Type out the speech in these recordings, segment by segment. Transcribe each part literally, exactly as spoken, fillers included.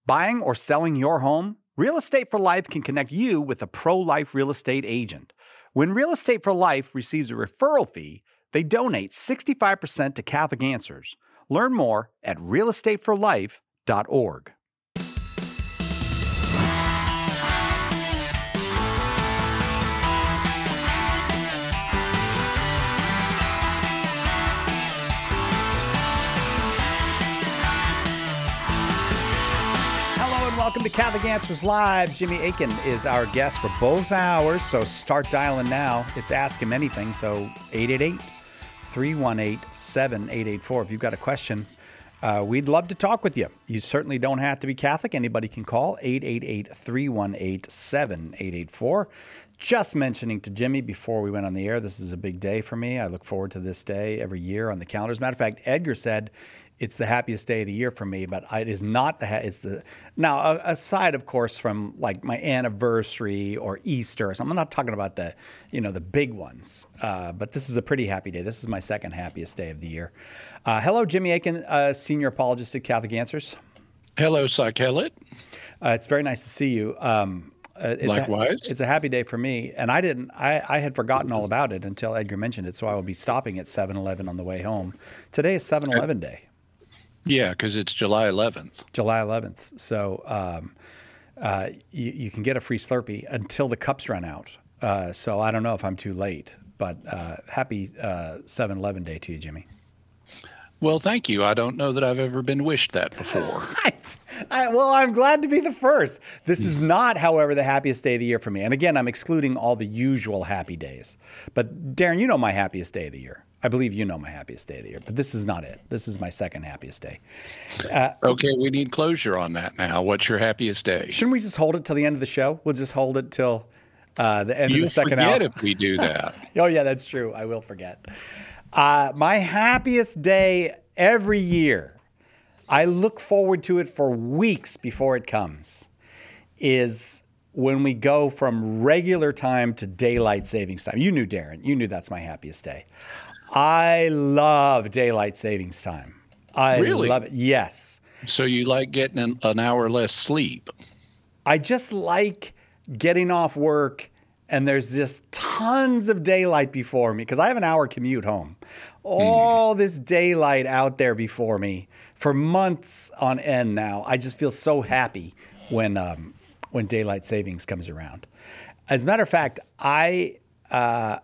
Buying or selling your home? Real Estate for Life can connect you with a pro-life real estate agent. When Real Estate for Life receives a referral fee, they donate sixty-five percent to Catholic Answers. Learn more at real estate for life dot org. Welcome to Catholic Answers Live. Jimmy Akin is our guest for both hours, so start dialing now. It's Ask Him Anything, so eight eight eight, three one eight, seven eight eight four. If you've got a question, uh, we'd love to talk with you. You certainly don't have to be Catholic. Anybody can call eight eight eight, three one eight, seven eight eight four. Just mentioning to Jimmy before we went on the air, this is a big day for me. I look forward to this day every year on the calendar. As a matter of fact, Edgar said it's the happiest day of the year for me, but it is not the, ha- it's the, now aside of course from like my anniversary or Easter or something, I'm not talking about the, you know, the big ones, uh, but this is a pretty happy day. This is my second happiest day of the year. Uh, hello, Jimmy Akin, uh, Senior Apologist at Catholic Answers. Hello, Psych Hellet. Uh, it's very nice to see you. Um, uh, it's Likewise. A, it's a happy day for me, and I didn't, I, I had forgotten all about it until Edgar mentioned it, so I will be stopping at seven eleven on the way home. Today is seven eleven day. Yeah, because it's July eleventh. July eleventh. So um, uh, you, you can get a free Slurpee until the cups run out. Uh, so I don't know if I'm too late, but uh, happy uh, seven eleven day to you, Jimmy. Well, thank you. I don't know that I've ever been wished that before. I, I, well, I'm glad to be the first. This is not, however, the happiest day of the year for me. And again, I'm excluding all the usual happy days. But Darren, you know my happiest day of the year. I believe you know my happiest day of the year, but this is not it. This is my second happiest day. Uh, okay, we need closure on that now. What's your happiest day? Shouldn't we just hold it till the end of the show? We'll just hold it till uh, the end you of the second forget hour. If we do that. Oh, yeah, that's true. I will forget. Uh, my happiest day every year, I look forward to it for weeks before it comes, is when we go from regular time to daylight savings time. You knew, Darren. You knew that's my happiest day. I love daylight savings time. I really? love it. Yes. So you like getting an, an hour less sleep? I just like getting off work and there's just tons of daylight before me because I have an hour commute home. All mm. this daylight out there before me for months on end now. I just feel so happy when um, when daylight savings comes around. As a matter of fact, I... Uh,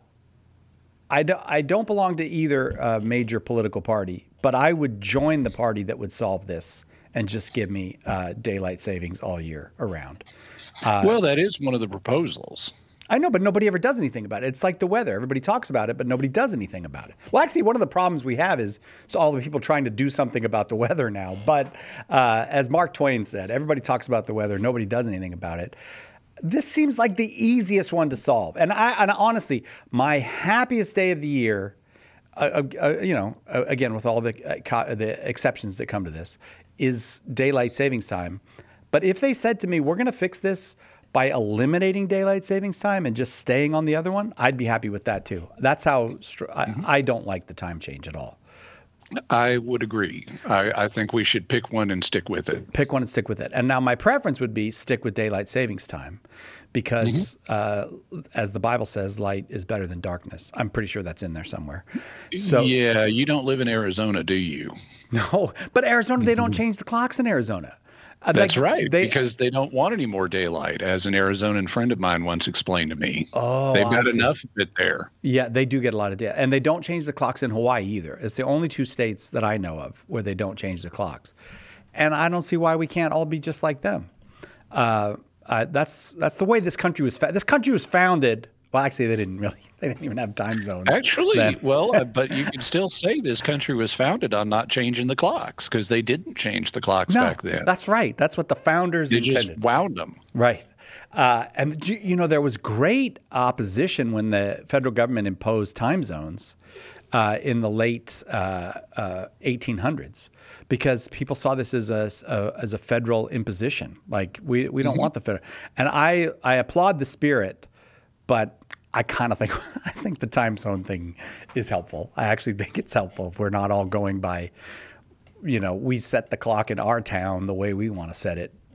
I don't, I don't belong to either uh, major political party, but I would join the party that would solve this and just give me uh, daylight savings all year around. Uh, well, that is one of the proposals. I know, but nobody ever does anything about it. It's like the weather. Everybody talks about it, but nobody does anything about it. Well, actually, one of the problems we have is so all the people trying to do something about the weather now. But uh, as Mark Twain said, everybody talks about the weather. Nobody does anything about it. This seems like the easiest one to solve. And I, and honestly, my happiest day of the year, uh, uh, you know, uh, again, with all the uh, co- the exceptions that come to this, is daylight savings time. But if they said to me, we're going to fix this by eliminating daylight savings time and just staying on the other one, I'd be happy with that too. That's how str- mm-hmm. I, I don't like the time change at all. I would agree. I, I think we should pick one and stick with it. Pick one and stick with it. And now my preference would be stick with daylight savings time because mm-hmm. uh, as the Bible says, light is better than darkness. I'm pretty sure that's in there somewhere. So yeah, you don't live in Arizona, do you? No, but Arizona, they don't change the clocks in Arizona. Uh, That's like, right, they, because they don't want any more daylight, as an Arizonan friend of mine once explained to me. Oh, They've got enough of it there. Yeah, they do get a lot of daylight. And they don't change the clocks in Hawaii either. It's the only two states that I know of where they don't change the clocks. And I don't see why we can't all be just like them. Uh, uh, that's that's the way this country was founded. This country was founded. Well, actually, they didn't really. They didn't even have time zones. Actually, then. well, uh, but you can still say this country was founded on not changing the clocks because they didn't change the clocks no, back then. That's right. That's what the founders they intended. They just wound them. Right. Uh, and, you know, there was great opposition when the federal government imposed time zones uh, in the late uh, uh, eighteen hundreds because people saw this as a, a as a federal imposition. Like, we, we don't mm-hmm. want the federal. And I, I applaud the spirit, but I kind of think I think the time zone thing is helpful. I actually think it's helpful if we're not all going by, you know, we set the clock in our town the way we want to set it.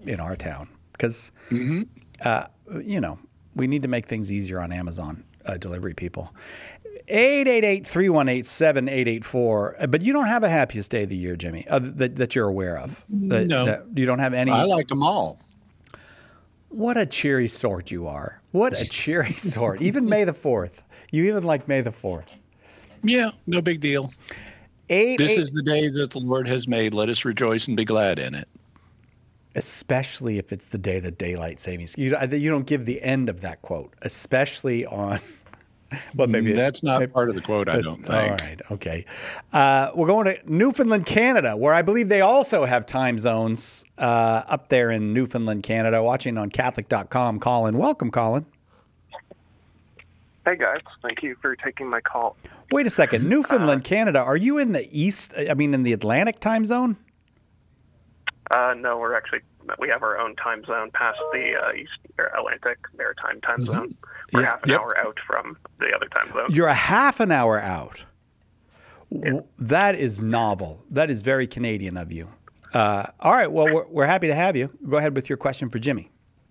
in our town because, Mm-hmm. uh, you know, we need to make things easier on Amazon uh, delivery people. eight eight eight, three one eight, seven eight eight four. But you don't have a happiest day of the year, Jimmy, uh, that, that you're aware of. That, No. that you don't have any. I like them all. What a cheery sort you are. What a cheery sort. Even May the fourth. You even like May the fourth. Yeah, no big deal. Eight, This eight, is the day that the Lord has made. Let us rejoice and be glad in it. especially if it's the day that daylight savings. You, you don't give the end of that quote, especially on. Well, maybe That's not maybe, part of the quote, I don't think. All right, okay. Uh, we're going to Newfoundland, Canada, where I believe they also have time zones uh, up there in Newfoundland, Canada. Watching on Catholic dot com, Colin. Welcome, Colin. Hey, guys. Thank you for taking my call. Wait a second. Newfoundland, uh, Canada, are you in the east, I mean, in the Atlantic time zone? Uh, no, we're actually, we have our own time zone past the uh, East or Atlantic Maritime time Mm-hmm. zone. We're Yeah. half an Yep. hour out from the other time zone. You're a half an hour out. Yeah. W- That is novel. That is very Canadian of you. Uh, all right. Well, we're, we're happy to have you. Go ahead with your question for Jimmy.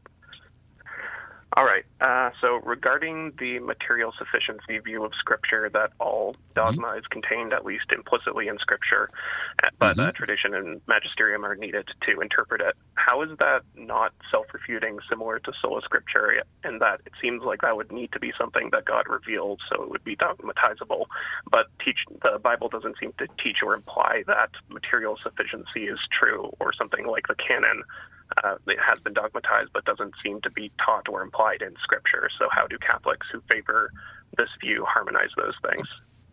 All right. Uh, so regarding the material sufficiency view of Scripture, that all dogma mm-hmm. is contained at least implicitly in Scripture, but mm-hmm. uh, tradition and magisterium are needed to interpret it. How is that not self-refuting, similar to sola scriptura, in that it seems like that would need to be something that God revealed, so it would be dogmatizable, but teach the Bible doesn't seem to teach or imply that material sufficiency is true, or something like the canon. Uh, it has been dogmatized, but doesn't seem to be taught or implied in Scripture. So how do Catholics who favor this view harmonize those things?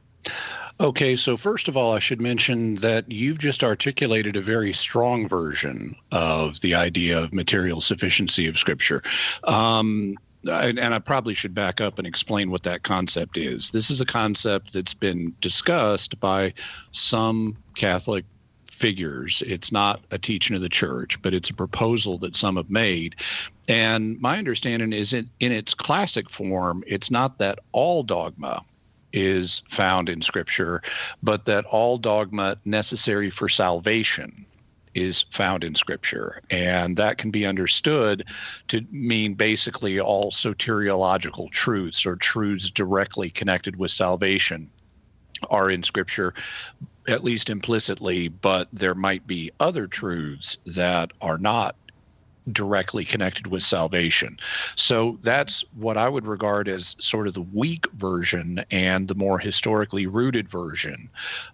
Okay, so first of all, I should mention that you've just articulated a very strong version of the idea of material sufficiency of Scripture. Um, and I probably should back up and explain what that concept is. This is a concept that's been discussed by some Catholic figures. It's not a teaching of the church, but it's a proposal that some have made. And my understanding is in, in its classic form, it's not that all dogma is found in Scripture, but that all dogma necessary for salvation is found in Scripture. And that can be understood to mean basically all soteriological truths or truths directly connected with salvation are in Scripture, at least implicitly, but there might be other truths that are not directly connected with salvation. So that's what I would regard as sort of the weak version and the more historically rooted version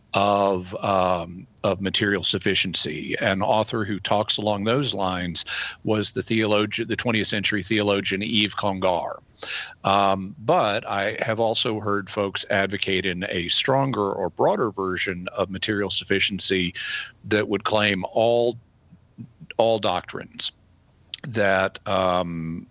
of um, of material sufficiency. An author who talks along those lines was the theologian, the twentieth century theologian Yves Congar. Um, but I have also heard folks advocate in a stronger or broader version of material sufficiency that would claim all all doctrines that um,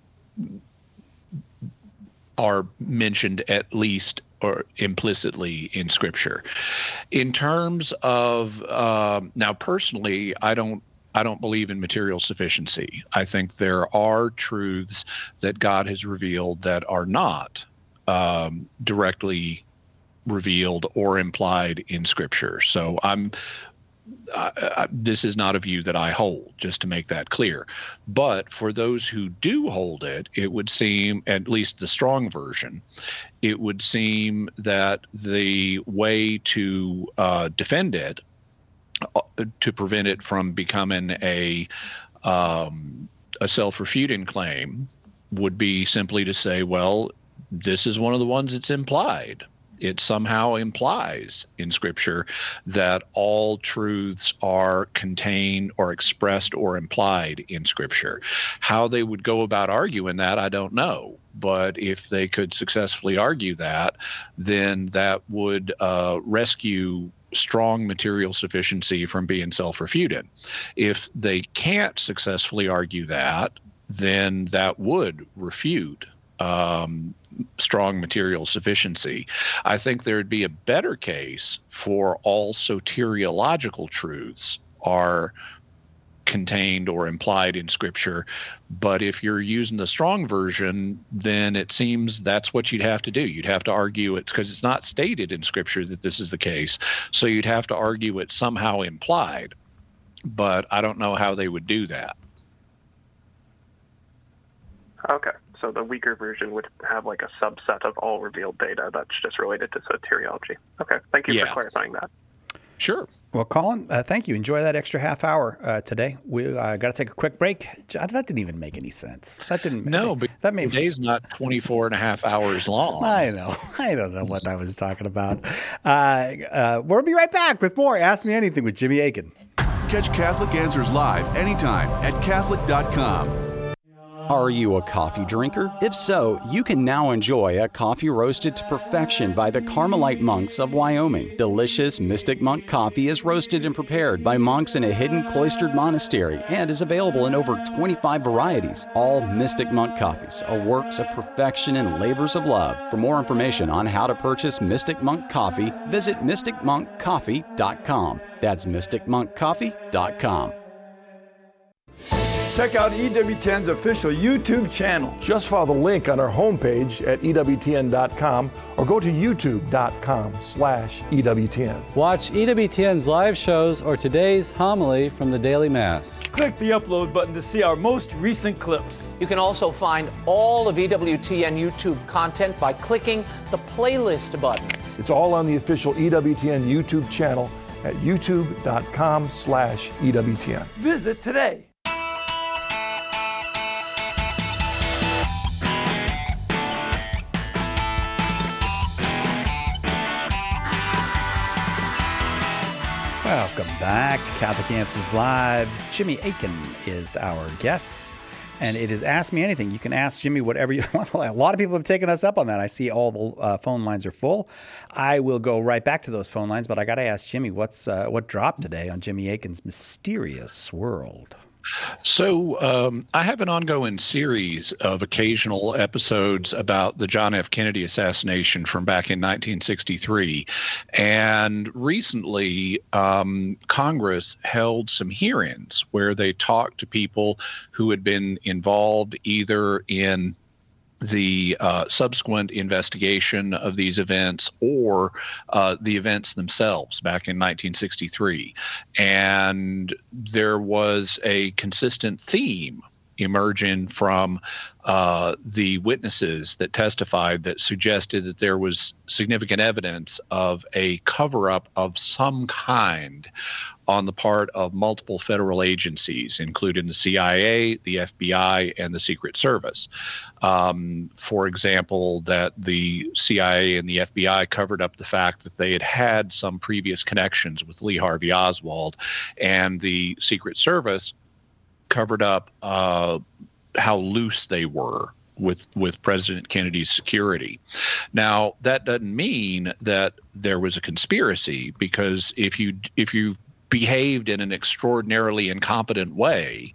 are mentioned at least or implicitly in Scripture. In terms of um, now, personally, I don't. I don't believe in material sufficiency. I think there are truths that God has revealed that are not um, directly revealed or implied in Scripture. So I'm. I, I, this is not a view that I hold, just to make that clear. But for those who do hold it, it would seem, at least the strong version, it would seem that the way to uh, defend it, uh, to prevent it from becoming a um, a self-refuting claim, would be simply to say, well, this is one of the ones that's implied. It somehow implies in Scripture that all truths are contained or expressed or implied in Scripture. How they would go about arguing that, I don't know. But if they could successfully argue that, then that would uh, rescue strong material sufficiency from being self-refuted. If they can't successfully argue that, then that would refute um, strong material sufficiency. I think there would be a better case for all soteriological truths are contained or implied in Scripture. But if you're using the strong version, then it seems that's what you'd have to do. You'd have to argue it because it's not stated in Scripture that this is the case. So you'd have to argue it somehow implied. But I don't know how they would do that. Okay, so the weaker version would have like a subset of all revealed data that's just related to soteriology. Okay, thank you Yeah. for clarifying that. Sure. Well, Colin, uh, thank you. Enjoy that extra half hour uh, today. We uh, got to take a quick break. That didn't even make any sense. That didn't. No, but that made today's not twenty-four and a half hours long. I know. I don't know what I was talking about. Uh, uh, we'll be right back with more Ask Me Anything with Jimmy Akin. Catch Catholic Answers live anytime at Catholic dot com. Are you a coffee drinker? If so, you can now enjoy a coffee roasted to perfection by the Carmelite monks of Wyoming. Delicious Mystic Monk coffee is roasted and prepared by monks in a hidden cloistered monastery and is available in over twenty-five varieties. All Mystic Monk coffees are works of perfection and labors of love. For more information on how to purchase Mystic Monk coffee, visit mystic monk coffee dot com. That's mystic monk coffee dot com. Check out E W T N's official YouTube channel. Just follow the link on our homepage at E W T N dot com or go to YouTube dot com slash E W T N. Watch E W T N's live shows or today's homily from the Daily Mass. Click the upload button to see our most recent clips. You can also find all of E W T N YouTube content by clicking the playlist button. It's all on the official E W T N YouTube channel at YouTube dot com slash E W T N. Visit today. Welcome back to Catholic Answers Live. Jimmy Akin is our guest, and it is Ask Me Anything. You can ask Jimmy whatever you want. A lot of people have taken us up on that. I see all the uh, phone lines are full. I will go right back to those phone lines, but I got to ask Jimmy, what's uh, what dropped today on Jimmy Akin's Mysterious World? So um, I have an ongoing series of occasional episodes about the John F. Kennedy assassination from back in nineteen sixty-three. And recently, um, Congress held some hearings where they talked to people who had been involved either in the uh, subsequent investigation of these events or uh, the events themselves back in nineteen sixty-three. And there was a consistent theme emerging from uh, the witnesses that testified that suggested that there was significant evidence of a cover-up of some kind on the part of multiple federal agencies, including the C I A, the F B I, and the Secret Service. Um, for example, that the C I A and the F B I covered up the fact that they had had some previous connections with Lee Harvey Oswald, and the Secret Service covered up uh, how loose they were with with President Kennedy's security. Now, that doesn't mean that there was a conspiracy, because if you if you behaved in an extraordinarily incompetent way,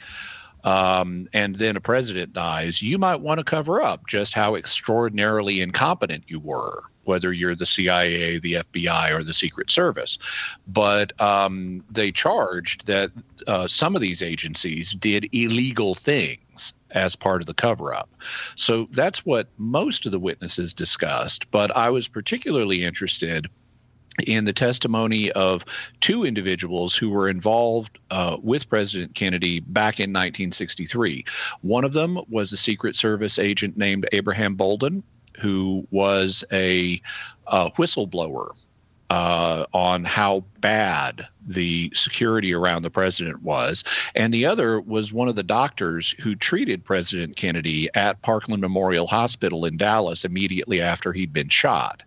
um, and then a president dies, you might want to cover up just how extraordinarily incompetent you were, whether you're the C I A, the F B I, or the Secret Service. But um, they charged that uh, some of these agencies did illegal things as part of the cover-up. So that's what most of the witnesses discussed. But I was particularly interested in the testimony of two individuals who were involved uh, with President Kennedy back in nineteen sixty-three. One of them was a Secret Service agent named Abraham Bolden, who was a uh, whistleblower uh, on how bad the security around the president was. And the other was one of the doctors who treated President Kennedy at Parkland Memorial Hospital in Dallas immediately after he'd been shot.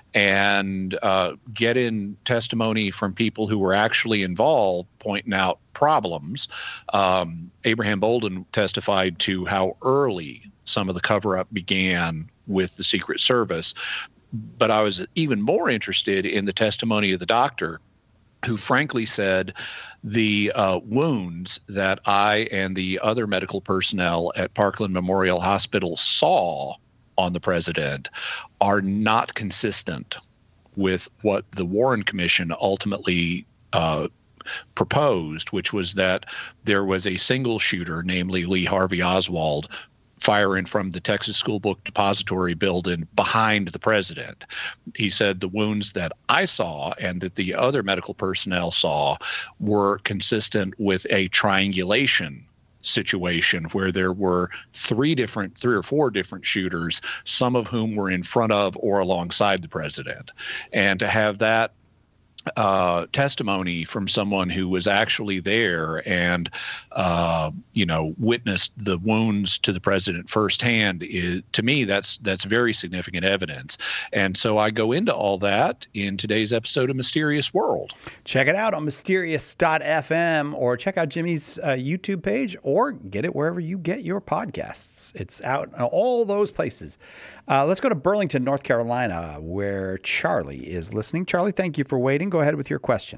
And uh, get in testimony from people who were actually involved, pointing out problems. Um, Abraham Bolden testified to how early some of the cover-up began with the Secret Service. But I was even more interested in the testimony of the doctor, who frankly said the uh, wounds that I and the other medical personnel at Parkland Memorial Hospital saw on the president are not consistent with what the Warren Commission ultimately uh, proposed, which was that there was a single shooter, namely Lee Harvey Oswald, firing from the Texas School Book Depository building behind the president. He said the wounds that I saw and that the other medical personnel saw were consistent with a triangulation situation where there were three different, three or four different shooters, some of whom were in front of or alongside the president. And to have that uh, testimony from someone who was actually there and, uh, you know, witnessed the wounds to the president firsthand, is, to me, that's that's very significant evidence. And so I go into all that in today's episode of Mysterious World. Check it out on mysterious dot f m, or check out Jimmy's uh, YouTube page, or get it wherever you get your podcasts. It's out in all those places. Uh, let's go to Burlington, North Carolina, where Charlie is listening. Charlie, thank you for waiting. Go ahead with your question.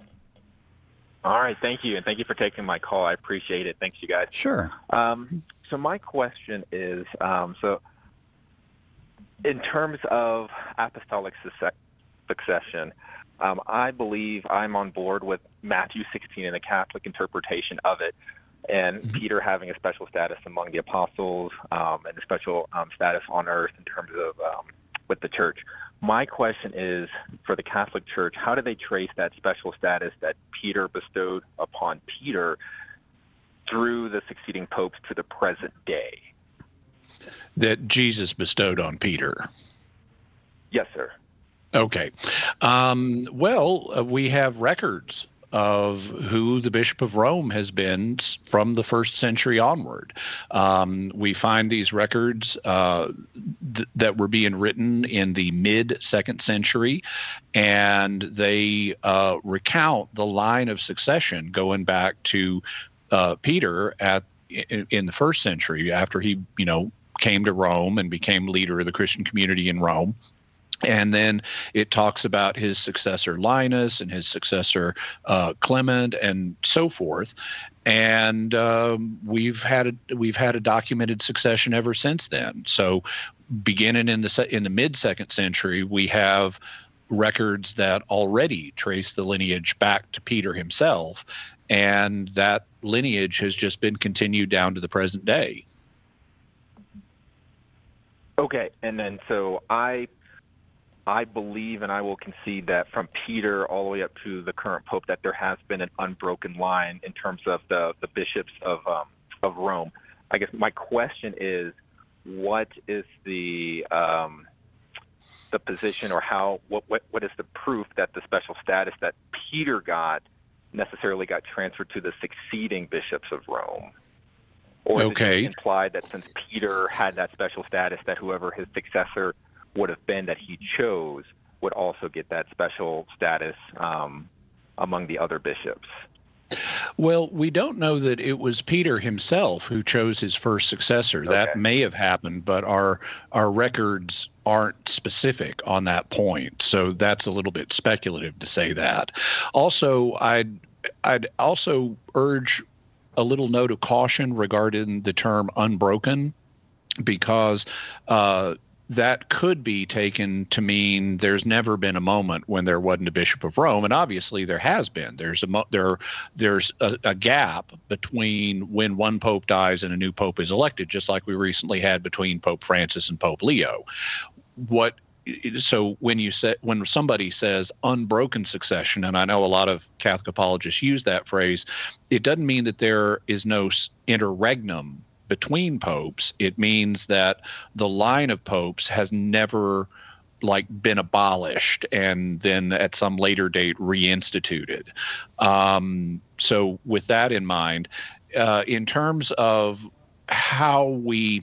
All right, thank you, and thank you for taking my call. I appreciate it. Thanks, you guys. Sure. Um, so my question is, um, so in terms of apostolic succession, um, I believe I'm on board with Matthew sixteen and the Catholic interpretation of it, and mm-hmm. Peter having a special status among the apostles um, and a special um, status on earth in terms of um, with the church. My question is, for the Catholic Church, how do they trace that special status that Peter bestowed upon Peter through the succeeding popes to the present day? That Jesus bestowed on Peter. Yes, sir. Okay. Um, well, uh, we have records of who the Bishop of Rome has been from the first century onward. Um, we find these records uh, th- that were being written in the mid-second century, and they uh, recount the line of succession going back to uh, Peter at in, in the first century, after he, you know, came to Rome and became leader of the Christian community in Rome. And then it talks about his successor Linus and his successor uh, Clement and so forth. And um, we've had a, we've had a documented succession ever since then. So, beginning in the se- in the mid second century, we have records that already trace the lineage back to Peter himself, and that lineage has just been continued down to the present day. Okay, and then so I. I believe, and I will concede, that from Peter all the way up to the current pope, that there has been an unbroken line in terms of the, the bishops of um, of Rome. I guess my question is, what is the um, the position, or how what, what what is the proof that the special status that Peter got necessarily got transferred to the succeeding bishops of Rome? Or is okay. it implied that since Peter had that special status, that whoever his successor would have been that he chose would also get that special status um, among the other bishops? Well, we don't know that it was Peter himself who chose his first successor. Okay. That may have happened, but our our records aren't specific on that point. So that's a little bit speculative to say that. Also, I'd I'd also urge a little note of caution regarding the term unbroken, because uh, that could be taken to mean there's never been a moment when there wasn't a Bishop of Rome, and obviously there has been. There's a mo- there there's a, a gap between when one pope dies and a new pope is elected, just like we recently had between Pope Francis and Pope Leo. What so when you say when somebody says unbroken succession, and I know a lot of Catholic apologists use that phrase, it doesn't mean that there is no interregnum between popes. It means that the line of popes has never like been abolished and then at some later date reinstituted. Um, so with that in mind, uh, in terms of how we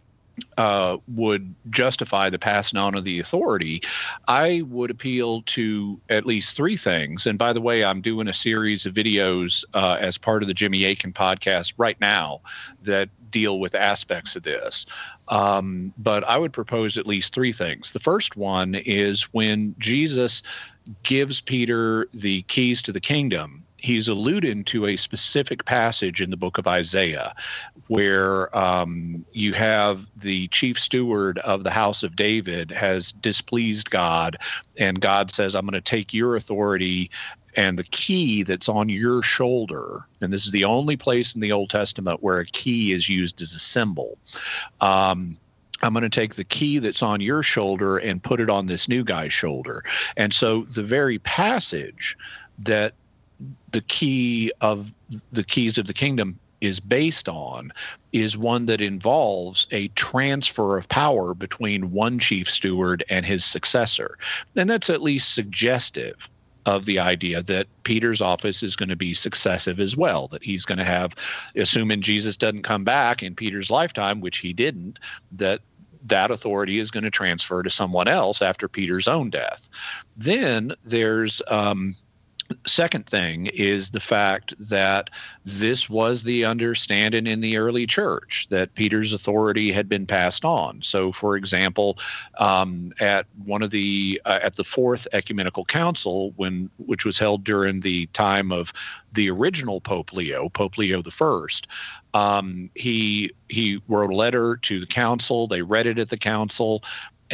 uh, would justify the passing on of the authority, I would appeal to at least three things. And by the way, I'm doing a series of videos uh, as part of the Jimmy Akin podcast right now that deal with aspects of this. Um, but I would propose at least three things. The first one is when Jesus gives Peter the keys to the kingdom, he's alluding to a specific passage in the book of Isaiah where um, you have the chief steward of the house of David has displeased God, and God says, I'm going to take your authority and the key that's on your shoulder, and this is the only place in the Old Testament where a key is used as a symbol. Um, I'm going to take the key that's on your shoulder and put it on this new guy's shoulder. And so the very passage that the key of the keys of the kingdom is based on is one that involves a transfer of power between one chief steward and his successor. And that's at least suggestive of the idea that Peter's office is going to be successive as well, that he's going to have, assuming Jesus doesn't come back in Peter's lifetime, which he didn't, that that authority is going to transfer to someone else after Peter's own death. Then there's um, second thing is the fact that this was the understanding in the early church, that Peter's authority had been passed on. So, for example, um, at one of the uh, at the Fourth Ecumenical Council, when which was held during the time of the original Pope Leo, Pope Leo the First, um, he he wrote a letter to the council. They read it at the council.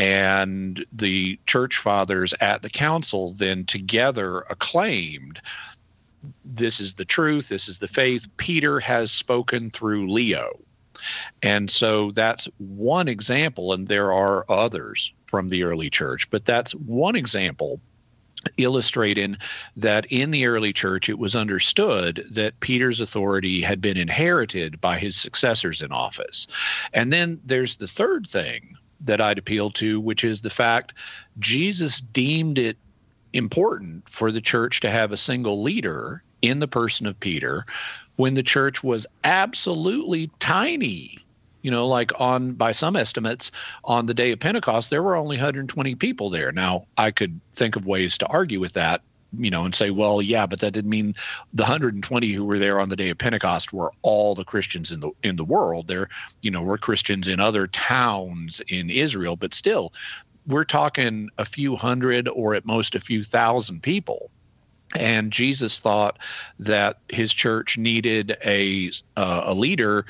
And the church fathers at the council then together acclaimed, this is the truth, this is the faith. Peter has spoken through Leo. And so that's one example, and there are others from the early church, but that's one example illustrating that in the early church it was understood that Peter's authority had been inherited by his successors in office. And then there's the third thing that I'd appeal to, which is the fact Jesus deemed it important for the church to have a single leader in the person of Peter when the church was absolutely tiny. You know, like on, by some estimates, on the day of Pentecost, there were only one hundred twenty people there. Now, I could think of ways to argue with that, you know, and say, well, yeah, but that didn't mean the one hundred twenty who were there on the day of Pentecost were all the Christians in the in the world. There, you know, were Christians in other towns in Israel, but still, we're talking a few hundred or at most a few thousand people. And Jesus thought that his church needed a uh, a leader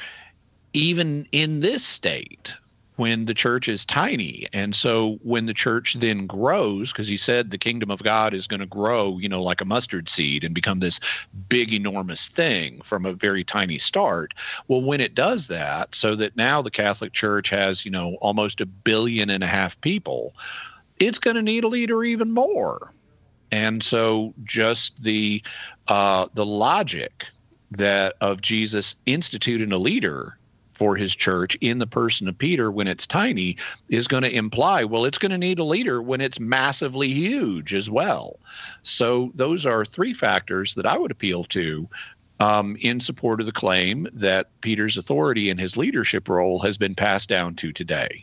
even in this state, when the church is tiny. And so when the church then grows, because he said the kingdom of God is going to grow, you know, like a mustard seed and become this big, enormous thing from a very tiny start. Well, when it does that, so that now the Catholic Church has, you know, almost a billion and a half people, it's going to need a leader even more. And so just the uh, the logic that of Jesus instituting a leader for his church in the person of Peter when it's tiny is going to imply, well, it's going to need a leader when it's massively huge as well. So those are three factors that I would appeal to um, in support of the claim that Peter's authority and his leadership role has been passed down to today.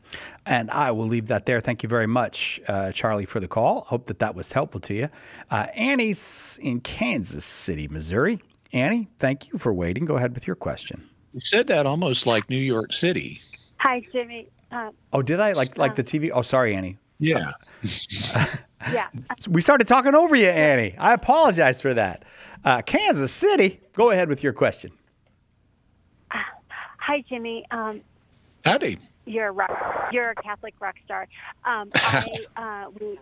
And I will leave that there. Thank you very much, uh, Charlie, for the call. Hope that that was helpful to you. Uh, Annie's in Kansas City, Missouri. Annie, thank you for waiting. Go ahead with your question. You said that almost like New York City. Hi, Jimmy. Uh, oh, did I? Like like the T V? Oh, sorry, Annie. Yeah. yeah. We started talking over you, Annie. I apologize for that. Uh, Kansas City, go ahead with your question. Uh, hi, Jimmy. Um, Howdy. You're a rock, you're a Catholic rock star. Um, I uh, we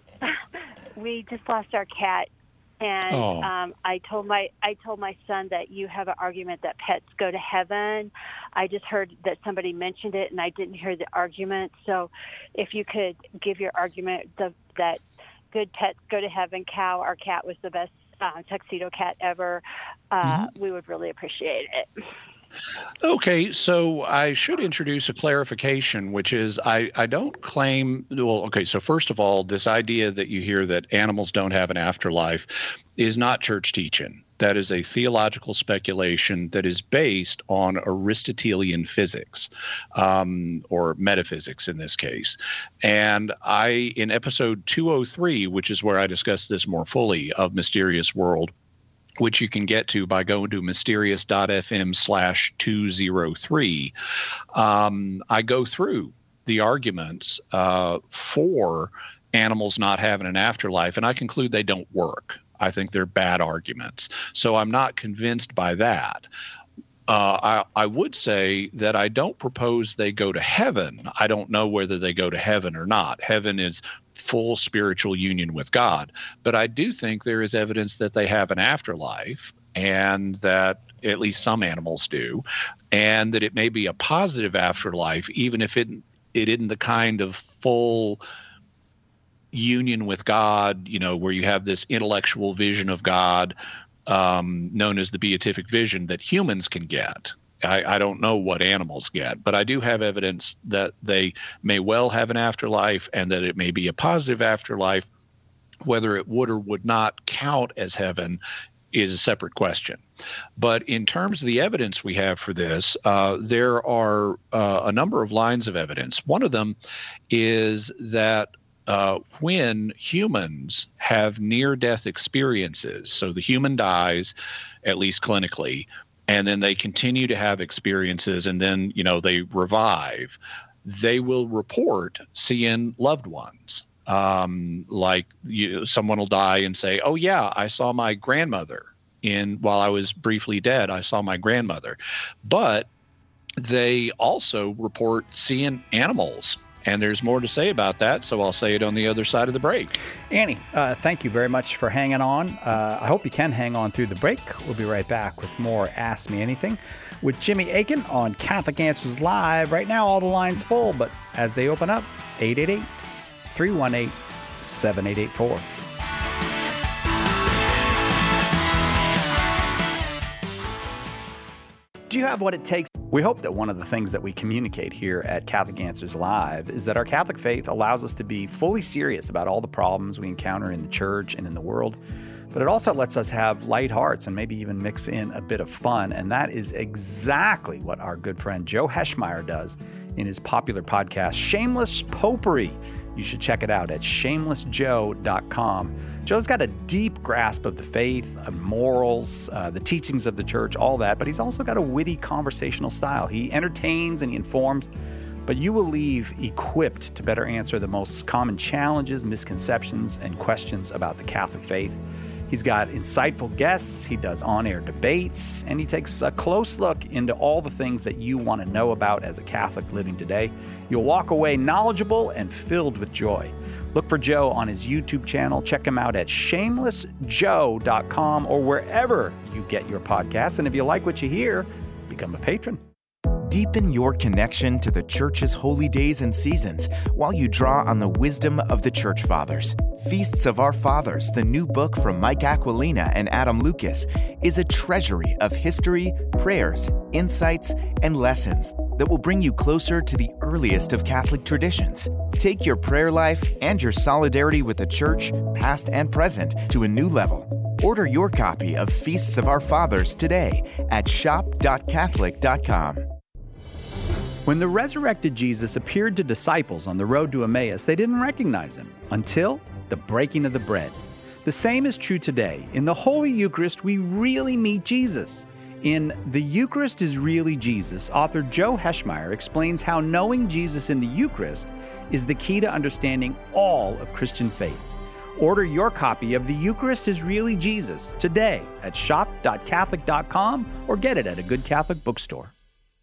we just lost our cat. And oh. um, I told my I told my son that you have an argument that pets go to heaven. I just heard that somebody mentioned it, and I didn't hear the argument. So, if you could give your argument the, that good pets go to heaven. Cow, our cat, was the best uh, tuxedo cat ever. Uh, mm-hmm. We would really appreciate it. Okay, so I should introduce a clarification, which is I, I don't claim, well, okay, so first of all, this idea that you hear that animals don't have an afterlife is not church teaching. That is a theological speculation that is based on Aristotelian physics, um, or metaphysics in this case. And I, in episode two oh three, which is where I discuss this more fully, of Mysterious World, which you can get to by going to mysterious.fm slash 203. Um, I go through the arguments uh, for animals not having an afterlife, and I conclude they don't work. I think they're bad arguments. So I'm not convinced by that. Uh, I, I would say that I don't propose they go to heaven. I don't know whether they go to heaven or not. Heaven is full spiritual union with God. But I do think there is evidence that they have an afterlife, and that at least some animals do, and that it may be a positive afterlife, even if it it isn't the kind of full union with God, you know, where you have this intellectual vision of God um, known as the beatific vision that humans can get. I, I don't know what animals get, but I do have evidence that they may well have an afterlife and that it may be a positive afterlife. Whether it would or would not count as heaven is a separate question. But in terms of the evidence we have for this, uh, there are uh, a number of lines of evidence. One of them is that uh, when humans have near-death experiences, so the human dies, at least clinically, and then they continue to have experiences, and then, you know, they revive, they will report seeing loved ones. Um, like you, someone will die and say, oh yeah, I saw my grandmother in, while I was briefly dead, I saw my grandmother. But they also report seeing animals. And there's more to say about that, so I'll say it on the other side of the break. Annie, uh, thank you very much for hanging on. Uh, I hope you can hang on through the break. We'll be right back with more Ask Me Anything with Jimmy Akin on Catholic Answers Live. Right now, all the lines full, but as they open up, eight eight eight, three one eight, seven eight eight four. Do you have what it takes? We hope that one of the things that we communicate here at Catholic Answers Live is that our Catholic faith allows us to be fully serious about all the problems we encounter in the church and in the world, but it also lets us have light hearts and maybe even mix in a bit of fun. And that is exactly what our good friend Joe Heschmeyer does in his popular podcast, Shameless Popery. You should check it out at shameless joe dot com. Joe's got a deep grasp of the faith, of morals, uh, the teachings of the church, all that, but he's also got a witty conversational style. He entertains and he informs, but you will leave equipped to better answer the most common challenges, misconceptions, and questions about the Catholic faith. He's got insightful guests, he does on-air debates, and he takes a close look into all the things that you want to know about as a Catholic living today. You'll walk away knowledgeable and filled with joy. Look for Joe on his YouTube channel. Check him out at shameless joe dot com or wherever you get your podcasts. And if you like what you hear, become a patron. Deepen your connection to the Church's holy days and seasons while you draw on the wisdom of the Church Fathers. Feasts of Our Fathers, the new book from Mike Aquilina and Adam Lucas, is a treasury of history, prayers, insights, and lessons that will bring you closer to the earliest of Catholic traditions. Take your prayer life and your solidarity with the Church, past and present, to a new level. Order your copy of Feasts of Our Fathers today at shop dot catholic dot com. When the resurrected Jesus appeared to disciples on the road to Emmaus, they didn't recognize him until the breaking of the bread. The same is true today. In the Holy Eucharist, we really meet Jesus. In The Eucharist is Really Jesus, author Joe Heschmeyer explains how knowing Jesus in the Eucharist is the key to understanding all of Christian faith. Order your copy of The Eucharist is Really Jesus today at shop dot catholic dot com or get it at a good Catholic bookstore.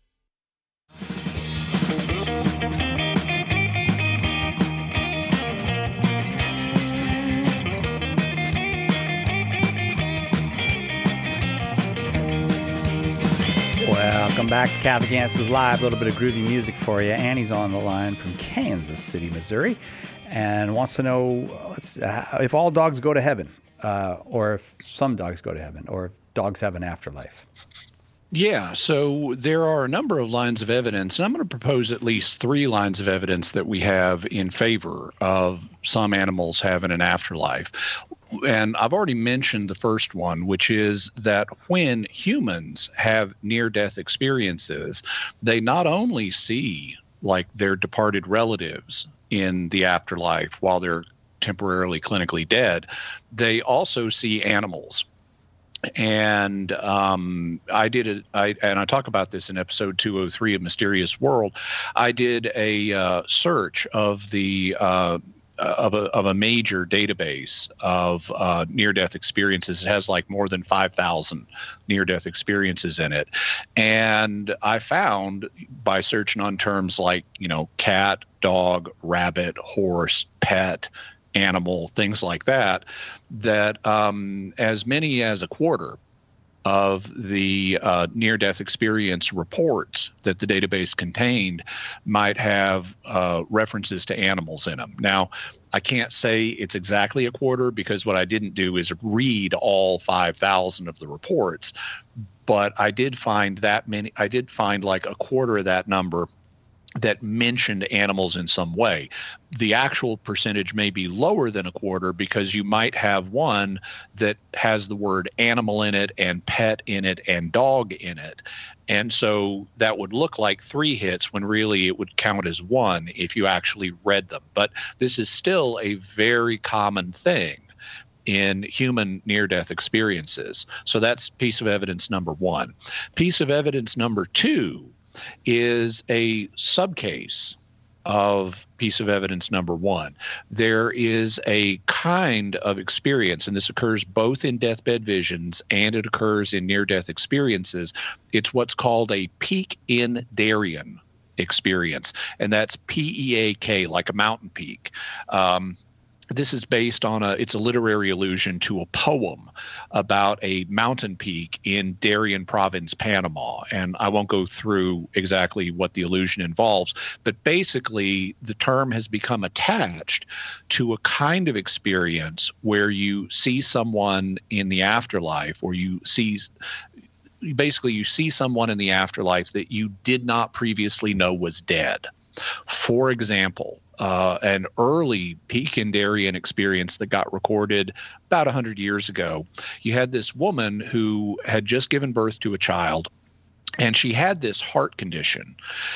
Welcome back to Catholic Answers Live. A little bit of groovy music for you. Annie's on the line from Kansas City, Missouri, and wants to know let's, uh, if all dogs go to heaven, uh, or if some dogs go to heaven, or if dogs have an afterlife. Yeah, so there are a number of lines of evidence, and I'm going to propose at least three lines of evidence that we have in favor of some animals having an afterlife. And I've already mentioned the first one, which is that when humans have near-death experiences, they not only see like their departed relatives in the afterlife while they're temporarily clinically dead, they also see animals. And um, I did it, I, and I talk about this in episode two oh three of Mysterious World. I did a uh, search of the uh, of a of a major database of uh, near-death experiences. It has like more than five thousand near-death experiences in it, and I found by searching on terms like you know cat, dog, rabbit, horse, pet, animal, things like that, that um, as many as a quarter of the uh, near-death experience reports that the database contained might have uh, references to animals in them. Now, I can't say it's exactly a quarter because what I didn't do is read all five thousand of the reports, but I did find that many, I did find like a quarter of that number that mentioned animals in some way. The actual percentage may be lower than a quarter because you might have one that has the word animal in it and pet in it and dog in it. And so that would look like three hits when really it would count as one if you actually read them. But this is still a very common thing in human near-death experiences. So that's piece of evidence number one. Piece of evidence number two is a subcase of piece of evidence number one. There is a kind of experience, and this occurs both in deathbed visions and it occurs in near-death experiences. It's what's called a peak in Darien experience, and that's P E A K, like a mountain peak. Um, This is based on a, it's a literary allusion to a poem about a mountain peak in Darien Province, Panama. And I won't go through exactly what the allusion involves, but basically the term has become attached to a kind of experience where you see someone in the afterlife, or you see, basically you see someone in the afterlife that you did not previously know was dead. For example, Uh, an early peak in Darien experience that got recorded about one hundred years ago. You had this woman who had just given birth to a child, and she had this heart condition,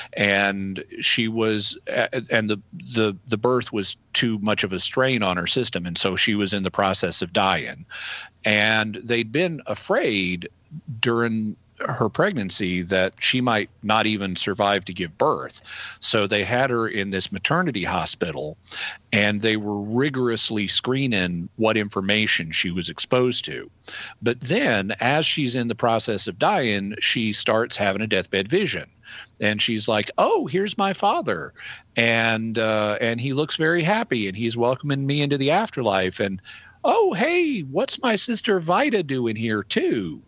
and she was, and the the the birth was too much of a strain on her system, and so she was in the process of dying. And they'd been afraid during her pregnancy that she might not even survive to give birth. So they had her in this maternity hospital, and they were rigorously screening what information she was exposed to. But then as she's in the process of dying, she starts having a deathbed vision. And she's like, oh, here's my father. And, uh, and he looks very happy, and he's welcoming me into the afterlife. And, oh, hey, what's my sister Vida doing here too?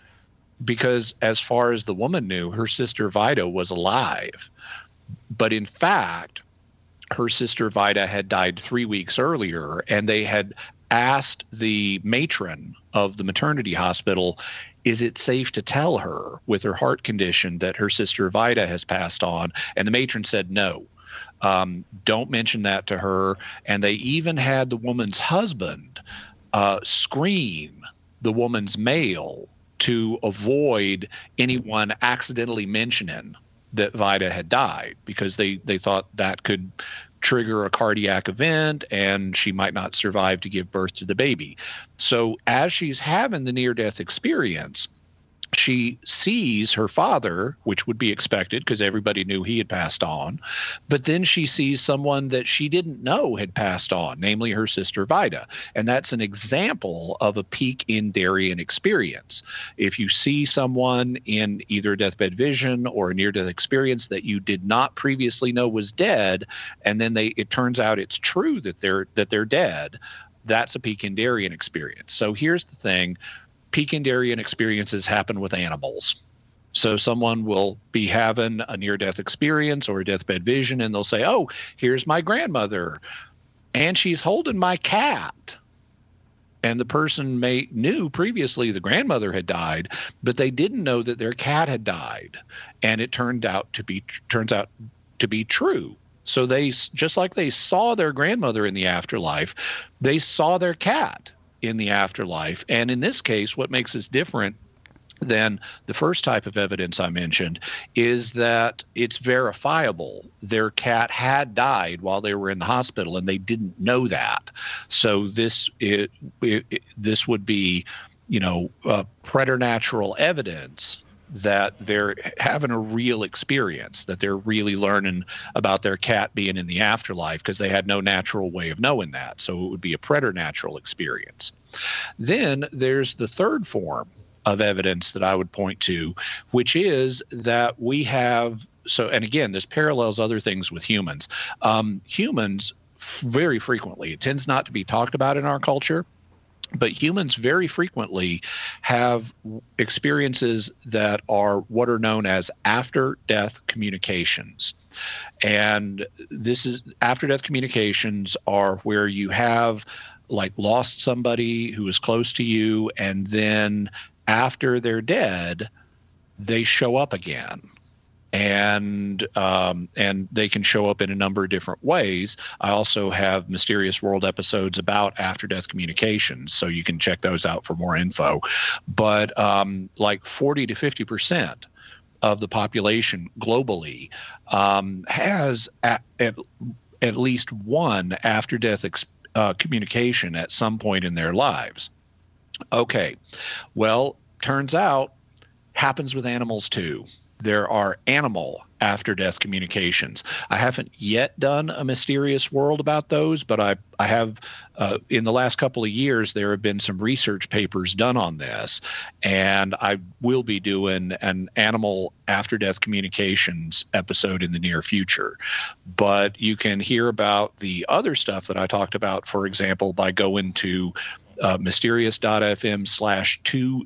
Because as far as the woman knew, her sister Vida was alive. But in fact, her sister Vida had died three weeks earlier, and they had asked the matron of the maternity hospital, is it safe to tell her with her heart condition that her sister Vida has passed on? And the matron said, no, um, don't mention that to her. And they even had the woman's husband uh, screen the woman's mail to avoid anyone accidentally mentioning that Vida had died, because they, they thought that could trigger a cardiac event and she might not survive to give birth to the baby. So as she's having the near-death experience, she sees her father, which would be expected because everybody knew he had passed on. But then she sees someone that she didn't know had passed on, namely her sister Vida. And that's an example of a peak in Darien experience. If you see someone in either a deathbed vision or a near-death experience that you did not previously know was dead, and then they it turns out it's true that they're that they're dead, that's a peak in Darien experience. So here's the thing. Peak in Darien experiences happen with animals. So someone will be having a near-death experience or a deathbed vision, and they'll say, oh, here's my grandmother, and she's holding my cat. And the person may knew previously the grandmother had died, but they didn't know that their cat had died. And it turned out to be turns out to be true. So they, just like they saw their grandmother in the afterlife, they saw their cat in the afterlife. And in this case, what makes this different than the first type of evidence I mentioned is that it's verifiable. Their cat had died while they were in the hospital, and they didn't know that. So this it, it, it, this would be, you know, uh, preternatural evidence that they're having a real experience, that they're really learning about their cat being in the afterlife, because they had no natural way of knowing that. So it would be a preternatural experience. Then there's the third form of evidence that I would point to, which is that we have, so, and again, this parallels other things with humans. Um, humans, very frequently, it tends not to be talked about in our culture, But humans very frequently have experiences that are what are known as after-death communications. And this is after-death communications are where you have like lost somebody who is close to you, and then after they're dead, they show up again. And um, and they can show up in a number of different ways. I also have Mysterious World episodes about after-death communications, so you can check those out for more info. But um, like forty to fifty percent of the population globally um, has at, at, at least one after-death ex- uh, communication at some point in their lives. Okay, well, turns out happens with animals too. There are animal after-death communications. I haven't yet done a Mysterious World about those, but I, I have, uh, in the last couple of years, there have been some research papers done on this, and I will be doing an animal after-death communications episode in the near future. But you can hear about the other stuff that I talked about, for example, by going to Uh, mysterious.fm slash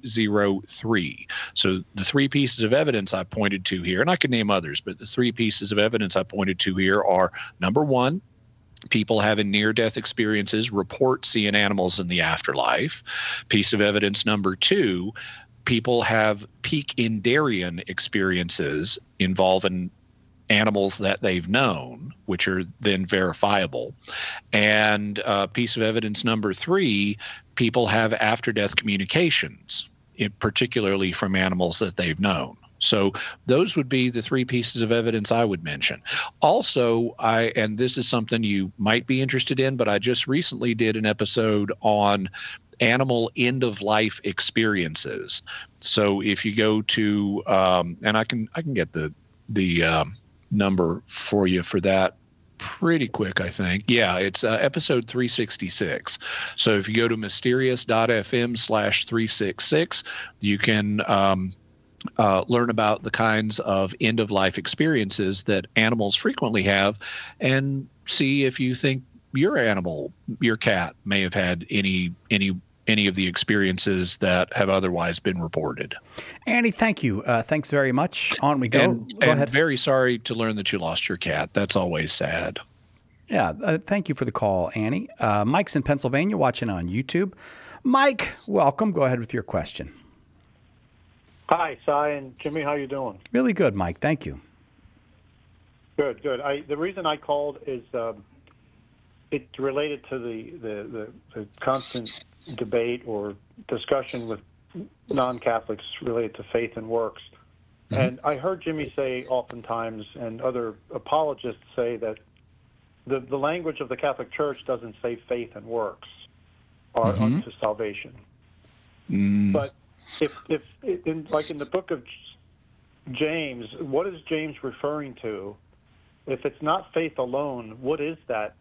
203. So the three pieces of evidence I pointed to here, and I could name others, but the three pieces of evidence I pointed to here are, number one, people having near-death experiences report seeing animals in the afterlife. Piece of evidence number two, people have peak Indarian experiences involving animals that they've known, which are then verifiable. And uh, piece of evidence number three, people have after-death communications, particularly from animals that they've known. So those would be the three pieces of evidence I would mention. Also, I and this is something you might be interested in, but I just recently did an episode on animal end-of-life experiences. So if you go to, um, and I can I can get the the um, number for you for that pretty quick, I think. Yeah, it's uh, episode three sixty-six. So if you go to mysterious.fm slash 366, you can um, uh, learn about the kinds of end-of-life experiences that animals frequently have and see if you think your animal, your cat, may have had any any any of the experiences that have otherwise been reported. Andy, thank you. Uh, thanks very much. On we go. And, go and ahead. Very sorry to learn that you lost your cat. That's always sad. Yeah, uh, thank you for the call, Annie. Uh, Mike's in Pennsylvania watching on YouTube. Mike, welcome. Go ahead with your question. Hi, Cy and Jimmy. How you doing? Really good, Mike. Thank you. Good, good. I, the reason I called is um, it's related to the, the, the, the constant debate or discussion with non-Catholics related to faith and works. Mm-hmm. And I heard Jimmy say oftentimes, and other apologists say, that the, the language of the Catholic Church doesn't say faith and works are mm-hmm. unto salvation. Mm. But if, if in, like in the book of James, what is James referring to? If it's not faith alone, what is that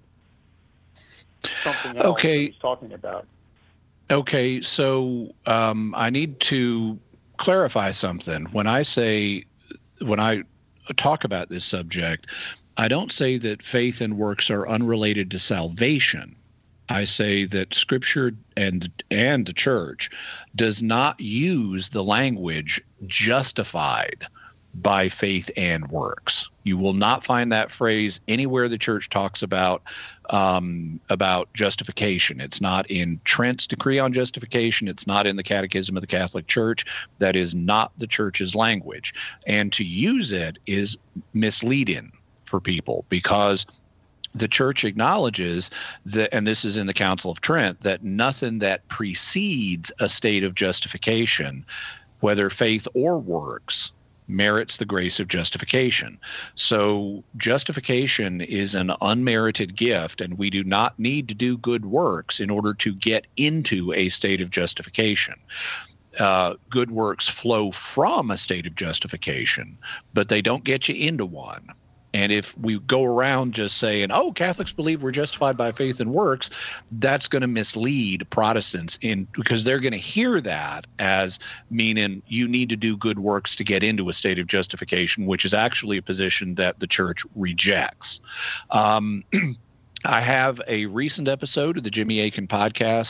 something else okay. that he's talking about? Okay, so um, I need to clarify something. When I say, when I talk about this subject, I don't say that faith and works are unrelated to salvation. I say that Scripture and and the Church does not use the language justified by faith and works. You will not find that phrase anywhere the Church talks about um, about justification. It's not in Trent's decree on justification. It's not in the Catechism of the Catholic Church. That is not the Church's language. And to use it is misleading for people, because the Church acknowledges that, and this is in the Council of Trent, that nothing that precedes a state of justification, whether faith or works, merits the grace of justification. So justification is an unmerited gift, and we do not need to do good works in order to get into a state of justification. Uh, good works flow from a state of justification, but they don't get you into one. And if we go around just saying, oh, Catholics believe we're justified by faith and works, that's going to mislead Protestants in because they're going to hear that as meaning you need to do good works to get into a state of justification, which is actually a position that the Church rejects. Um, I have a recent episode of the Jimmy Akin podcast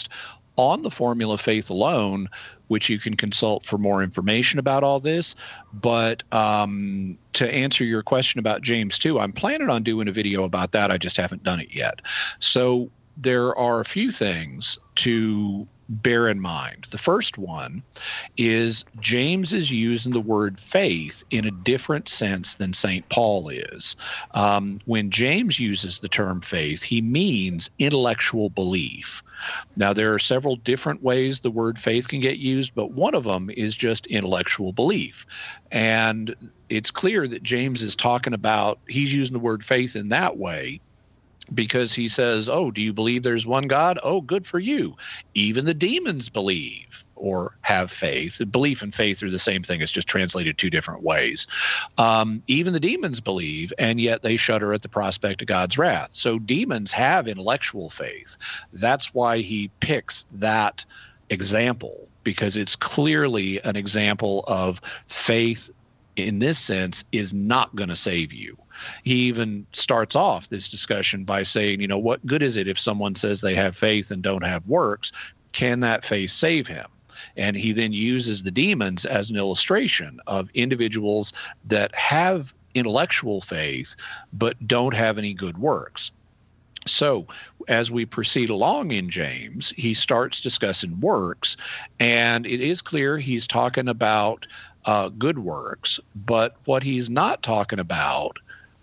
on the Formula of Faith alone, which you can consult for more information about all this. But um, to answer your question about James two, I'm planning on doing a video about that. I just haven't done it yet. So there are a few things to bear in mind. The first one is James is using the word faith in a different sense than Saint Paul is. Um, when James uses the term faith, he means intellectual belief. Now, there are several different ways the word faith can get used, but one of them is just intellectual belief. And it's clear that James is talking about, he's using the word faith in that way, because he says, oh, do you believe there's one God? Oh, good for you. Even the demons believe or have faith. Belief and faith are the same thing. It's just translated two different ways. Um, even the demons believe, and yet they shudder at the prospect of God's wrath. So demons have intellectual faith. That's why he picks that example, because it's clearly an example of faith in this sense is not going to save you. He even starts off this discussion by saying, you know, what good is it if someone says they have faith and don't have works? Can that faith save him? And he then uses the demons as an illustration of individuals that have intellectual faith but don't have any good works. So as we proceed along in James, he starts discussing works, and it is clear he's talking about uh, good works, but what he's not talking about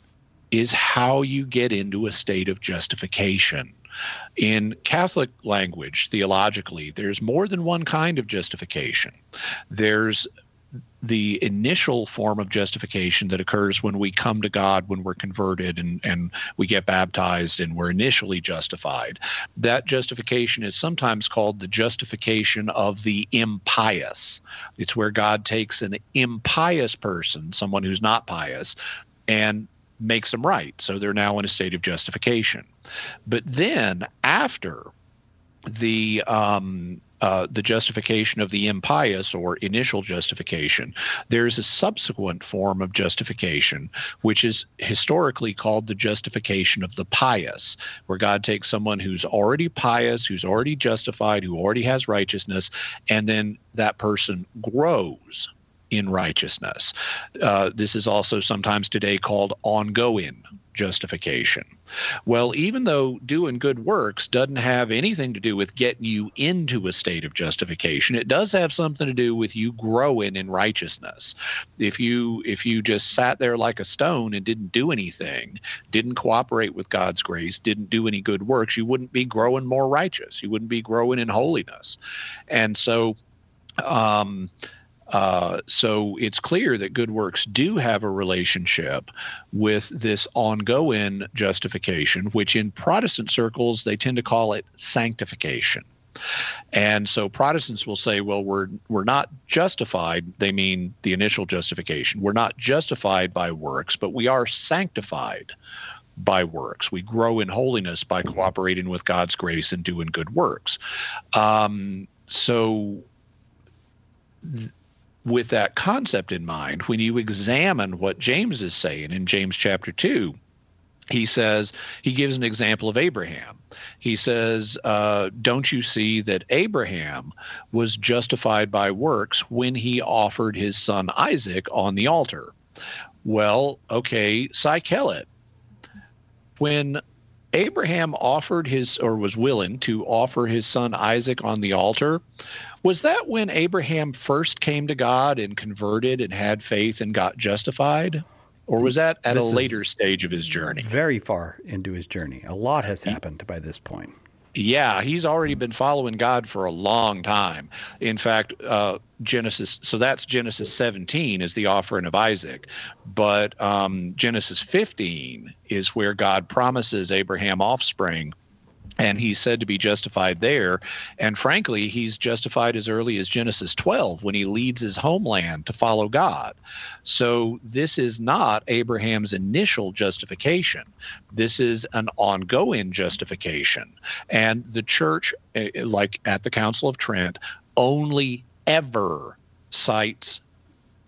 is how you get into a state of justification. In Catholic language, theologically, there's more than one kind of justification. There's the initial form of justification that occurs when we come to God, when we're converted and, and we get baptized and we're initially justified. That justification is sometimes called the justification of the impious. It's where God takes an impious person, someone who's not pious, and makes them right. So they're now in a state of justification. But then after the um, uh, the justification of the impious or initial justification, there's a subsequent form of justification, which is historically called the justification of the pious, where God takes someone who's already pious, who's already justified, who already has righteousness, and then that person grows in righteousness. Uh, this is also sometimes today called ongoing justification. Well, even though doing good works doesn't have anything to do with getting you into a state of justification, it does have something to do with you growing in righteousness. If you if you just sat there like a stone and didn't do anything, didn't cooperate with God's grace, didn't do any good works, you wouldn't be growing more righteous. You wouldn't be growing in holiness. And so um Uh, so it's clear that good works do have a relationship with this ongoing justification, which in Protestant circles, they tend to call it sanctification. And so Protestants will say, well, we're we're not justified. They mean the initial justification. We're not justified by works, but we are sanctified by works. We grow in holiness by cooperating with God's grace and doing good works. Um, so th- with that concept in mind, when you examine what James is saying in James chapter two, he says, he gives an example of Abraham. He says, uh, don't you see that Abraham was justified by works when he offered his son Isaac on the altar? Well, okay, Psychelet. When Abraham offered his, or was willing to offer his son Isaac on the altar, was that when Abraham first came to God and converted and had faith and got justified? Or was that at This a is later stage of his journey? Very far into his journey. A lot has happened by this point. Yeah, he's already been following God for a long time. In fact, uh, Genesis, so that's Genesis seventeen is the offering of Isaac. But um, Genesis fifteen is where God promises Abraham offspring, and he's said to be justified there. And frankly, he's justified as early as Genesis twelve when he leads his homeland to follow God. So this is not Abraham's initial justification. This is an ongoing justification. And the church, like at the Council of Trent, only ever cites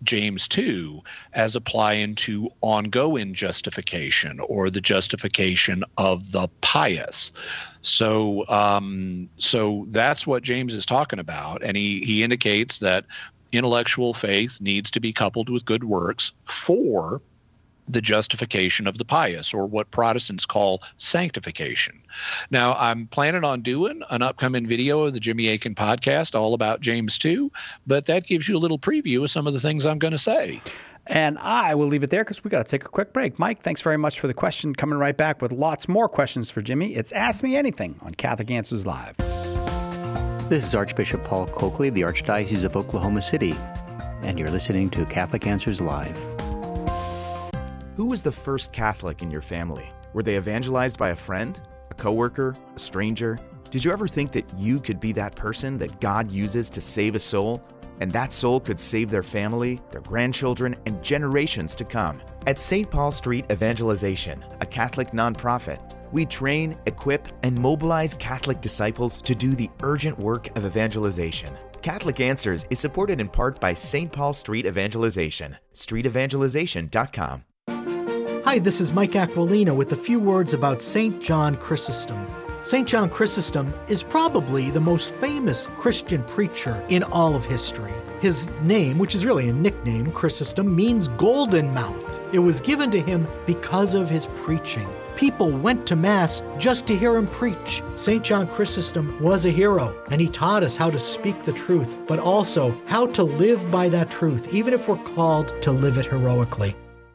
James two as applying to ongoing justification or the justification of the pious. So um, so that's what James is talking about. And he, he indicates that intellectual faith needs to be coupled with good works for the justification of the pious, or what Protestants call sanctification. Now, I'm planning on doing an upcoming video of the Jimmy Akin podcast all about James two, but that gives you a little preview of some of the things I'm going to say. And I will leave it there because we got to take a quick break. Mike, thanks very much for the question. Coming right back with lots more questions for Jimmy. It's Ask Me Anything on Catholic Answers Live. This is Archbishop Paul Coakley, the Archdiocese of Oklahoma City, and you're listening to Catholic Answers Live. Who was the first Catholic in your family? Were they evangelized by a friend, a coworker, a stranger? Did you ever think that you could be that person that God uses to save a soul, and that soul could save their family, their grandchildren, and generations to come? At Saint Paul Street Evangelization, a Catholic nonprofit, we train, equip, and mobilize Catholic disciples to do the urgent work of evangelization. Catholic Answers is supported in part by Saint Paul Street Evangelization, street evangelization dot com. Hi, this is Mike Aquilina with a few words about Saint John Chrysostom. Saint John Chrysostom is probably the most famous Christian preacher in all of history. His name, which is really a nickname, Chrysostom, means golden mouth. It was given to him because of his preaching. People went to Mass just to hear him preach. Saint John Chrysostom was a hero, and he taught us how to speak the truth, but also how to live by that truth, even if we're called to live it heroically.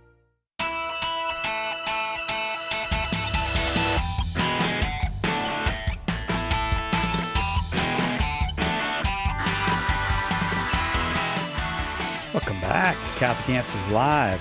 Welcome back to Catholic Answers Live.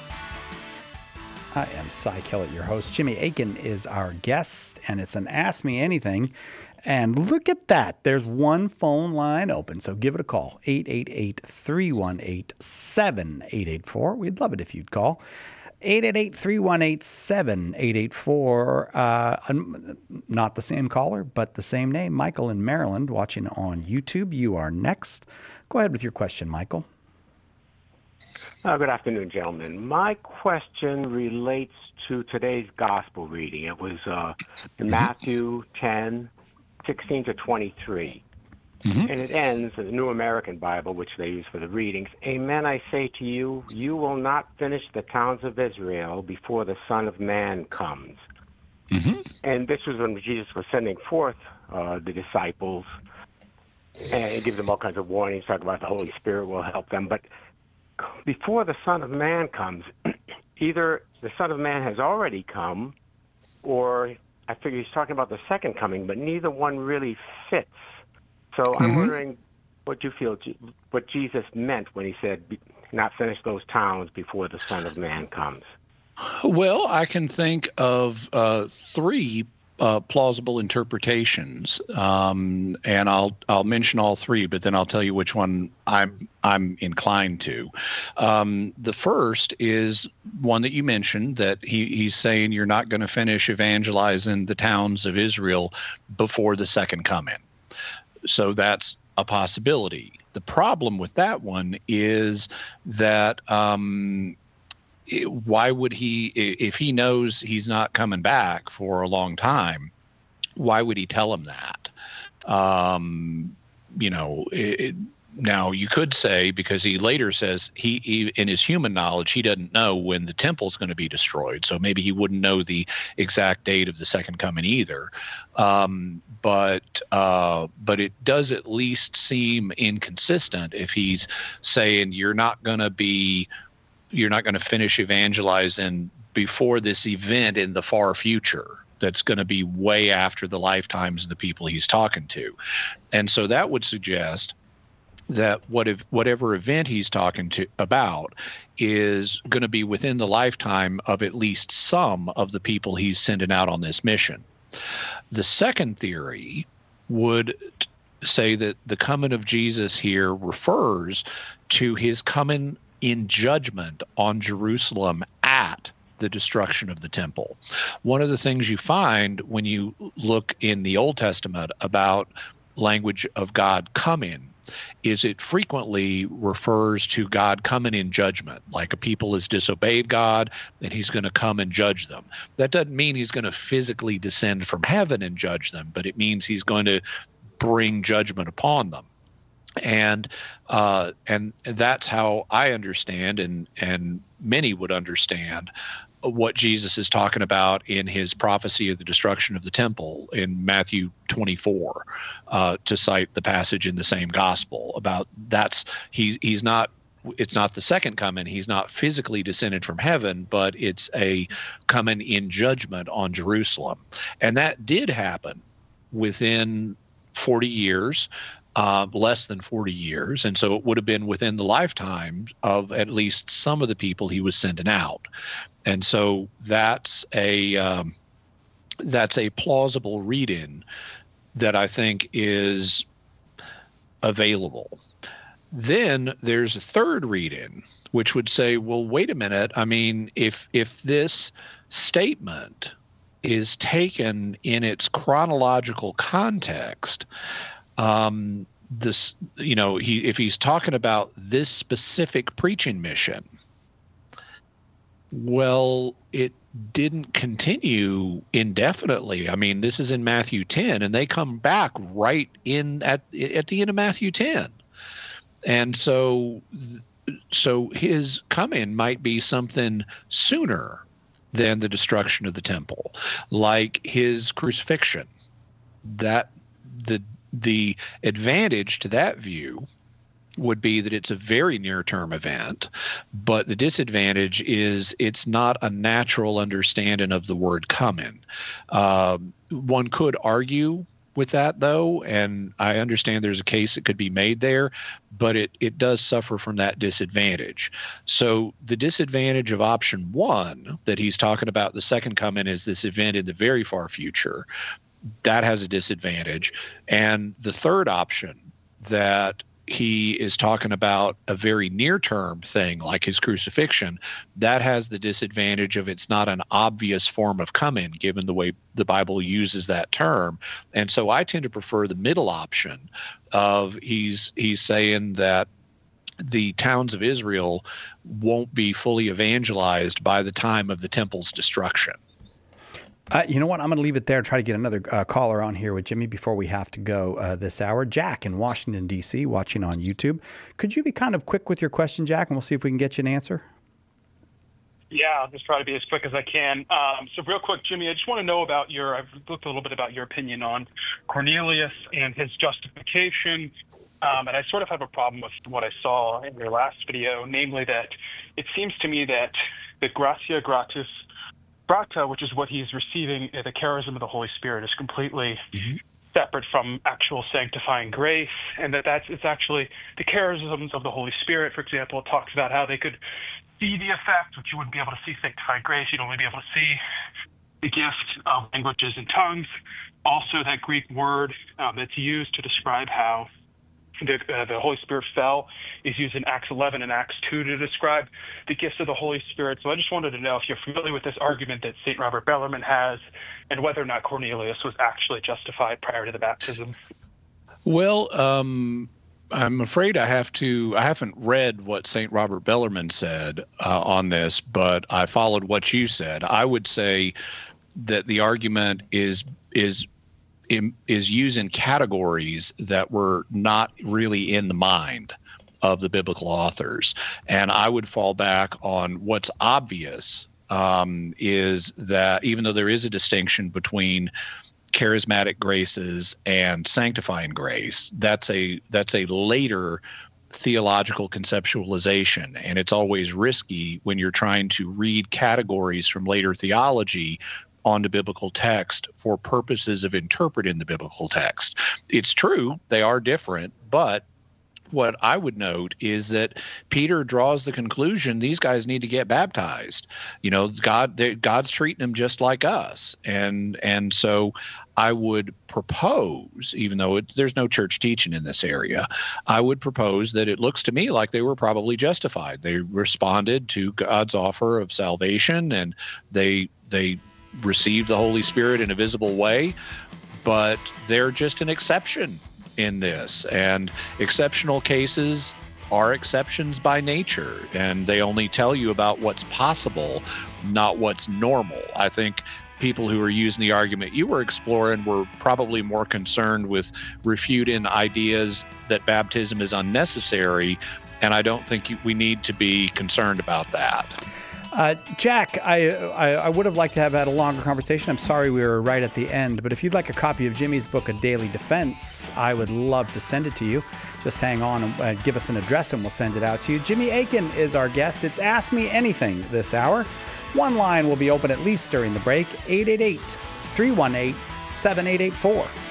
I am Cy Kellett, your host. Jimmy Akin is our guest, and it's an Ask Me Anything. And look at that. There's one phone line open, so give it a call. eight eight eight, three one eight, seven eight eight four. We'd love it if you'd call. eight eight eight, three one eight, seven eight eight four. Uh, not the same caller, but the same name. Michael in Maryland, watching on YouTube. You are next. Go ahead with your question, Michael. Uh, good afternoon, gentlemen. My question relates to today's gospel reading. It was uh, in Matthew ten, sixteen to twenty-three. Mm-hmm. And it ends in the New American Bible, which they use for the readings. Amen, I say to you, you will not finish the towns of Israel before the Son of Man comes. Mm-hmm. And this was when Jesus was sending forth uh, the disciples and give them all kinds of warnings, talk about the Holy Spirit will help them. But before the Son of Man comes, either the Son of Man has already come, or I figure he's talking about the second coming, but neither one really fits. So mm-hmm. I'm wondering what you feel, what Jesus meant when he said, not finish those towns before the Son of Man comes. Well, I can think of uh, three Uh, plausible interpretations, um, and I'll I'll mention all three, but then I'll tell you which one I'm I'm inclined to. Um, the first is one that you mentioned, that he he's saying you're not going to finish evangelizing the towns of Israel before the second coming. So that's a possibility. The problem with that one is that um, why would he, if he knows he's not coming back for a long time, why would he tell him that? Um, you know, it, now you could say, because he later says he, he, in his human knowledge, he doesn't know when the temple's going to be destroyed. So maybe he wouldn't know the exact date of the second coming either. Um, but, uh, but it does at least seem inconsistent if he's saying you're not going to be you're not going to finish evangelizing before this event in the far future that's going to be way after the lifetimes of the people he's talking to. And so that would suggest that what if, whatever event he's talking to about is going to be within the lifetime of at least some of the people he's sending out on this mission. The second theory would say that the coming of Jesus here refers to his coming in judgment on Jerusalem at the destruction of the temple. One of the things you find when you look in the Old Testament about language of God coming is it frequently refers to God coming in judgment, like a people has disobeyed God, and he's going to come and judge them. That doesn't mean he's going to physically descend from heaven and judge them, but it means he's going to bring judgment upon them. And uh, and that's how I understand, and and many would understand what Jesus is talking about in his prophecy of the destruction of the temple in Matthew twenty-four, uh, to cite the passage in the same gospel about that's he he's not it's not the second coming. He's not physically descended from heaven, but it's a coming in judgment on Jerusalem. And that did happen within forty years. Uh, less than forty years. And so it would have been within the lifetime of at least some of the people he was sending out. And so that's a um, that's a plausible read-in that I think is available. Then there's a third read-in, which would say, well, wait a minute. I mean, if if this statement is taken in its chronological context, Um, this, you know, he if he's talking about this specific preaching mission, well, it didn't continue indefinitely. I mean, this is in Matthew ten, and they come back right in at at the end of Matthew ten, and so so his coming might be something sooner than the destruction of the temple, like his crucifixion. That the The advantage to that view would be that it's a very near-term event, but the disadvantage is it's not a natural understanding of the word coming. Um, one could argue with that, though, and I understand there's a case that could be made there, but it, it does suffer from that disadvantage. So the disadvantage of option one, that he's talking about the second coming is this event in the very far future, that has a disadvantage. And the third option, that he is talking about a very near-term thing like his crucifixion, that has the disadvantage of it's not an obvious form of coming, given the way the Bible uses that term. And so I tend to prefer the middle option of he's he's saying that the towns of Israel won't be fully evangelized by the time of the temple's destruction. Uh, you know what? I'm going to leave it there and try to get another uh, caller on here with Jimmy before we have to go uh, this hour. Jack in Washington, D C, watching on YouTube. Could you be kind of quick with your question, Jack, and we'll see if we can get you an answer? Yeah, I'll just try to be as quick as I can. Um, so real quick, Jimmy, I just want to know about your, I've looked a little bit about your opinion on Cornelius and his justification. Um, and I sort of have a problem with what I saw in your last video, namely that it seems to me that the gratia gratis Grata, which is what he's receiving, the charism of the Holy Spirit, is completely mm-hmm. separate from actual sanctifying grace, and that that's it's actually the charisms of the Holy Spirit. For example, it talks about how they could see the effect, which you wouldn't be able to see sanctifying grace. You'd only be able to see the gift of languages and tongues. Also, that Greek word um, that's used to describe how The, uh, the Holy Spirit fell is used in Acts eleven and Acts two to describe the gifts of the Holy Spirit. So I just wanted to know if you're familiar with this argument that Saint Robert Bellarmine has, and whether or not Cornelius was actually justified prior to the baptism. Well, um, I'm afraid I have to. I haven't read what Saint Robert Bellarmine said uh, on this, but I followed what you said. I would say that the argument is is. is using categories that were not really in the mind of the biblical authors. And I would fall back on what's obvious um, is that even though there is a distinction between charismatic graces and sanctifying grace, that's a that's a later theological conceptualization. And it's always risky when you're trying to read categories from later theology onto biblical text for purposes of interpreting the biblical text. It's true, they are different, but what I would note is that Peter draws the conclusion these guys need to get baptized. You know, God, God's treating them just like us. And and so I would propose, even though it, there's no church teaching in this area, I would propose that it looks to me like they were probably justified. They responded to God's offer of salvation, and they they received the Holy Spirit in a visible way, but they're just an exception in this, and exceptional cases are exceptions by nature, and they only tell you about what's possible, not what's normal. I think people who are using the argument you were exploring were probably more concerned with refuting ideas that baptism is unnecessary, and I don't think we need to be concerned about that. Uh, Jack, I, I I would have liked to have had a longer conversation. I'm sorry we were right at the end, but if you'd like a copy of Jimmy's book, A Daily Defense, I would love to send it to you. Just hang on and uh, give us an address and we'll send it out to you. Jimmy Akin is our guest. It's Ask Me Anything this hour. One line will be open at least during the break, eight eight eight, three one eight, seven eight eight four.